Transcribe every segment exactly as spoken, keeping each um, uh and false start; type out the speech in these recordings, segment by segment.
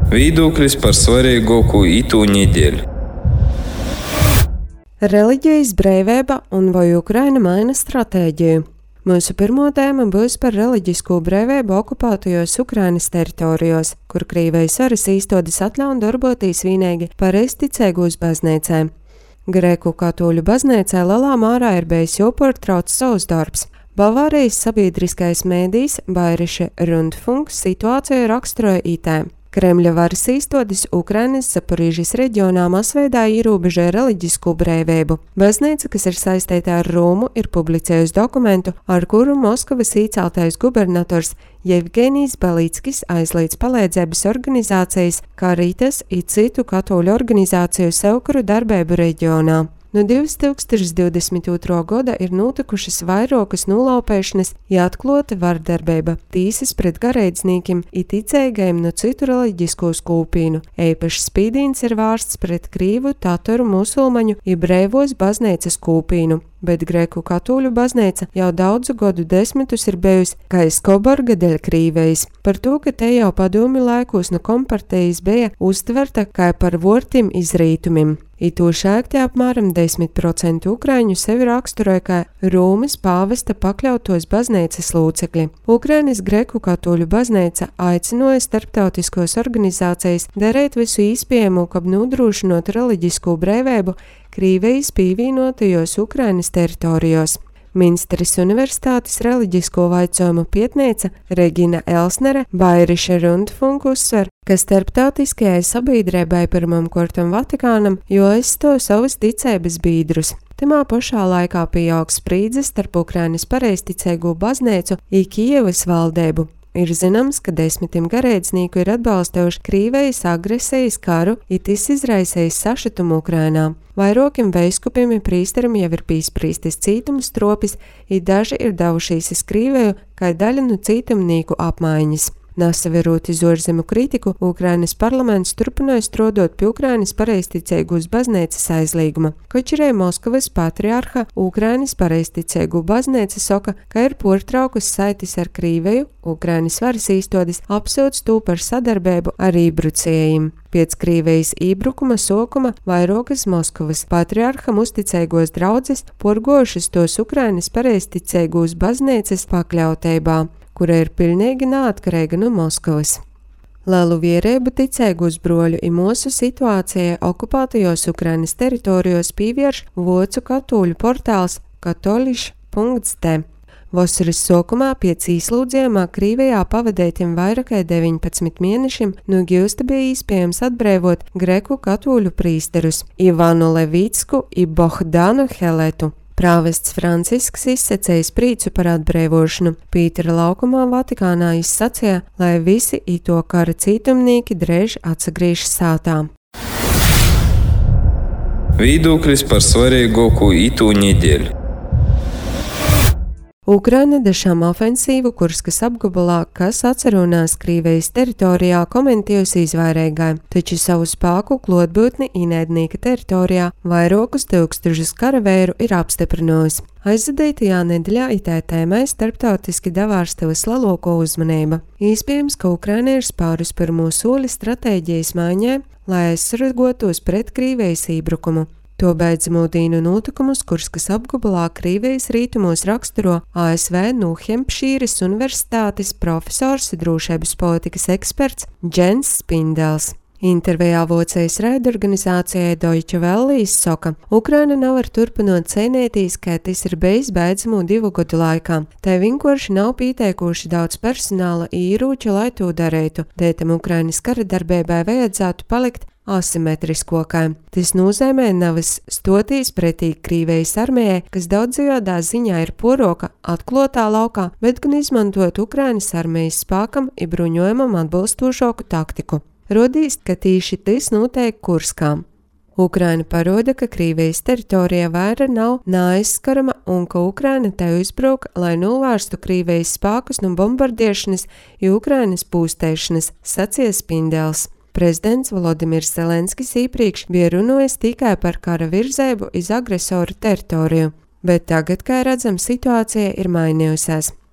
Viedoklis par svarīgāko itū nedēļu. Reliģijas brīvība un vai Ukraina maina stratēģiju. Mūsu pirmo tēma būs par reliģisko brīvību okupētajos Ukrainas teritorijos, kur Krīvijas varas īstenības atļauj darboties vienīgi pareizticīgos baznīcēm. Grieku katoļu baznīcai lielā mērā ir bijis jāpārtrauc savs darbs. Bavārijas sabiedriskais mēdījis Bayerische Rundfunk situāciju raksturoja itē. Kremļa varas īstenības Ukrainas Zaporīžas reģionā masveidā ierobežoja reliģisko brīvību. Baznīca, kas ir saistīta ar Romu, ir publicējusi dokumentu, ar kuru Moskavas ieceltais gubernators Jevgenijs Balīckis aizliedz palīdzības organizācijas Caritas un citu katoļu organizāciju sevkuru darbību reģionā. No divas tūkstoši divdesmit otrā gada ir notikušas vairākas nolaupīšanas, ja atklāta vardarbība, tīsas pret garīdzniekiem un ticīgajiem no citu reliģisko skupīnu. Īpašs spīdīns ir vērsts pret krīvu, tataru, musulmaņu un brīvos baznīcas skupīnu, bet Grieku katoļu baznīca jau daudzu gadu desmitus ir bijusi kā skoborga dēļ Krīvijas. Par to, ka te jau padomju laikos no kompartijas bija uztverta kā par vortim izrītumim. I to šēgti apmēram desmit procenti ukraiņu sevi raksturoja kā Romas pāvesta pakļautos baznīcas locekļi. Ukrainas Grieku katoļu baznīca aicināja starptautiskos organizācijas darīt visu iespējamo, kā nodrošinot reliģisko brīvību Krīvijas pievienotajos Ukrainas teritorijos. Minstras universitātes reliģisko vaicojumu pētniece Regina Elsnere Bayerische Rundfunk uzsver, ka starptautiskajai sabiedrībai pirmam kārtam Vatikānam jo aizstāv savus ticības biedrus. Tamā pašā laikā pieaug spriedzes starp Ukrainas pareizticīgo baznīcu un Kijevas valdību. Ir zināms, ka desmitiem garīdznieku ir atbalstījuši Krīvijas agresijas karu, un tas izraisījis sašutumu Ukrainā. Vairākiem veiskupiem un prīsterim jau ir piesprīstis cītumu stropis, un daži ir devušies uz Krīviju kā daļa no cītumnieku apmaiņas. Nesaverot iz ārzemju kritiku, Ukrainas parlaments turpināja strādāt pie Ukrainas pareizticīgos baznīcas aizlieguma. Kaut arī Moskavas patriarha Ukrainas pareizticīgo baznīca saka, ka ir pārtraukusi saites ar Krīviju, Ukrainas varas īstenības apsūdz to par sadarbību ar iebrucējiem. Pēc Krīvijas iebrukuma sākuma vairākas Moskavas patriarham uzticīgos draudzes porgojušas tos Ukrainas pareizticīgos baznīcas pakļautībā, kura ir pilnīgi neatkarīga no Moskavas. Lielu vierību ticīgos broļu un mūsu situācijai okupētajos Ukrainas teritorijos pievērš vācu katoļu portāls katolišs punkts de. Vasaras sākumā pēc īslūdzījumā Krīvijā pavadētiem vairāk kā deviņpadsmit mēnešiem no gyūsta bija iespējams atbrīvot Greku katoļu prīsterus Ivanu Levītsku un Bohdanu Heletu. Prāvests Francisks izsacējis prīcu par atbrīvošanu. Pītera laukumā Vatikānā izsacīja, lai visi ito kara cītumnieki drēž atsagriež sātā. Viedoklis par svarīgāko itū nedēļu. Ukraina dešām ofensīvu Kurskas apgabalā, kas atcerunās Krīvijas teritorijā, komentējusi izvairīgai, taču savu spēku klotbūtni īnaidnieka teritorijā vairākus tūkstošus karavēru ir apstiprinājusi. Aizvadītajā nedēļā itē tēmai starptautiski devārstavas lielāko uzmanību. Iespējams, ka Ukraina ir spārus pirmo soli stratēģijas maiņai, lai aizsargotos pret Krīvijas iebrukumu. To beidz mūdīnu notikumus Kurskas apgabalā Krīvijas rītumos raksturo A S V Ņūhempšīras universitātes profesors un drošības politikas eksperts Džens Spindels. Intervijā Vācijas raidorganizācijai Deutsche Welle izsaka, Ukraina nevar turpināt cīnīties, kā tas ir bijis beidzamo divu gadu laikā. Tai vienkārši nav pieteikuši daudz personāla ieroču, lai to darītu. Dētam Ukrainas kara darbībai vajadzētu palikt asimetriskokai. Tas nozīmē nevis stoties pretī Krīvijas armijai, kas daudzajādā ziņā ir poroka atklātā laukā, bet gan izmantot Ukrainas armijas spēkam un bruņojumam atbilstošāku taktiku. Rodīs, ka tieši tas notiek Kurskā. Ukraina paroda, ka Krīvijas teritorija vaira nav neaizskarama un ka Ukraina te uzbruk, lai novērstu Krīvijas spēkus no bombardēšanas un Ukrainas pūstēšanas, sacīja Spindels. Prezidents Volodimirs Zelenskis iepriekš bija runājis tikai par kara virzēbu iz agresoru teritoriju, bet tagad, kā redzam, situācija ir mainījusies.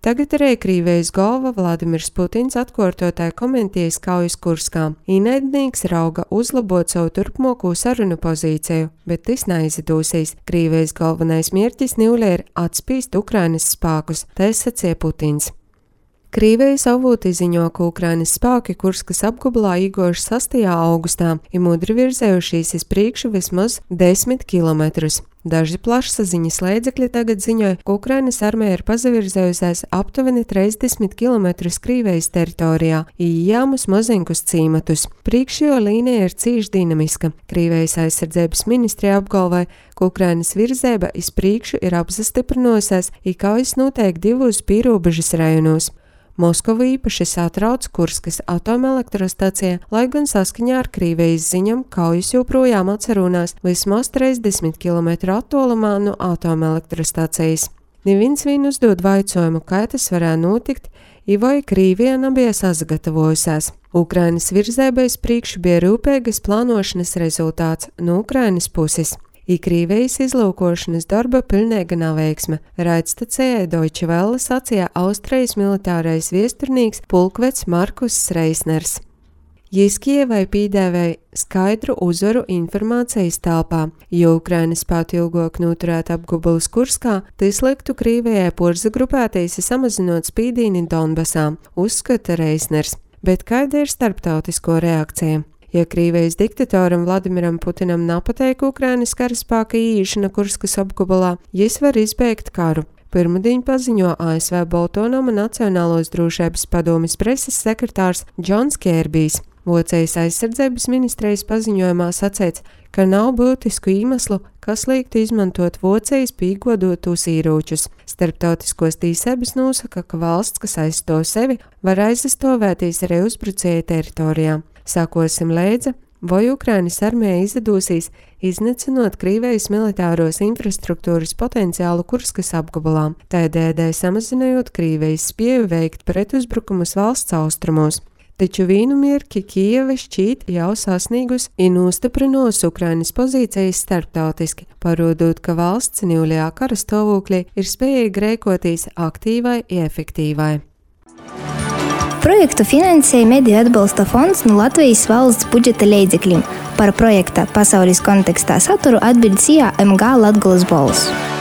Tagad arī Krievijas galva Vladimirs Putins atkārtotāji komentējas kaujas Kurskā. Ienaidnieks rauga uzlabot savu turpmāko sarunu pozīciju, bet tas neizdosies. Krievijas galvenais mērķis Nīulē ir atspīst Ukrainas spēkus, tā sacīja Putins. Krievijas avoti ziņo, ka Ukrainas spēki Kurskas apgabalā ieguvuši sastajā augustā ir mudri virzējušies uz priekšu vismaz desmit kilometrus. Daži plašsaziņas līdzekļi tagad ziņoja, ka Ukrainas armija ir pazavirzējusies aptuveni trīsdesmit kilometrus Krievijas teritorijā, ījāmus mazinkus cīmatus. Priekšējo līnija ir cīši dinamiska. Krievijas aizsardzības ministrija apgalvoja, ka Ukrainas virzēba iz priekšu ir apzastiprinājusies, i kaujas notiek divos pīrobežas rajonos. Moskova īpaši satrauc Kurskas atomelektrostacija, lai gan saskaņā ar Krievijas ziņām kaujas joprojām atcerunās vismaz trīsdesmit kilometru attālumā no atomelektrostacijas. Neviens vien uzdod vaicojumu, kā tas varētu notikt, i vai Krievija nebija sagatavojusies. Ukrainas virzēba iz priekšu bija rūpīgas plānošanas rezultāts no Ukrainas puses. I Krievijas izlūkošanas darba pilnīga neveiksme. Raidstacijai Deutsche Welle sacīja Austrijas militārais viesturnīgs pulkvedis Markus Reisners. Jis Kievai pīdēvēja skaidru uzvaru informācijas telpā, jo Ukrainas spētu ilgāk noturēt apgabalus Kurskā, tas liktu Krievijai porzagrupēties samazinot spīdīni Donbasā, uzskata Reisners. Bet kāda ir starptautisko reakcija? Ja Krievijas diktatoram Vladimiram Putinam nepateik Ukrainas karaspēka īšana Kurskas apgabalā, jis var izbeigt karu. Pirmdien paziņo A S V Boltonama Nacionālos drošības padomes preses sekretārs Džons Kērbijs. Vācijas aizsardzības ministrijas paziņojumā sacīts, ka nav būtisku iemeslu, kas liektu izmantot Vācijas pīgodotos ieročus. Starptautiskos tiesības nosaka, ka valsts, kas aizstāv sevi, var aizstāvēties arī uzbrucēja teritorijā. Sākosim līdzi, vai Ukrainas armija izdosies iznīcinot Krievijas militāros infrastruktūras potenciālu Kurskas apgabalā, tādēļ samazinot Krievijas spēju veikt pretuzbrukumus valsts austrumos. Taču vienu mirkli Kijeva šķīt jau sasniegus un nostiprinos Ukrainas pozīcijas starptautiski, parodot, ka valsts Nīulajā kara stāvoklī ir spējīga rēkoties aktīvai un efektīvai. Projektu finansēja Mediju atbalsta fonds no Latvijas valsts budžeta līdzekļiem. Par projekta pasaules kontekstā saturu atbild S I A M G Latgolas balss.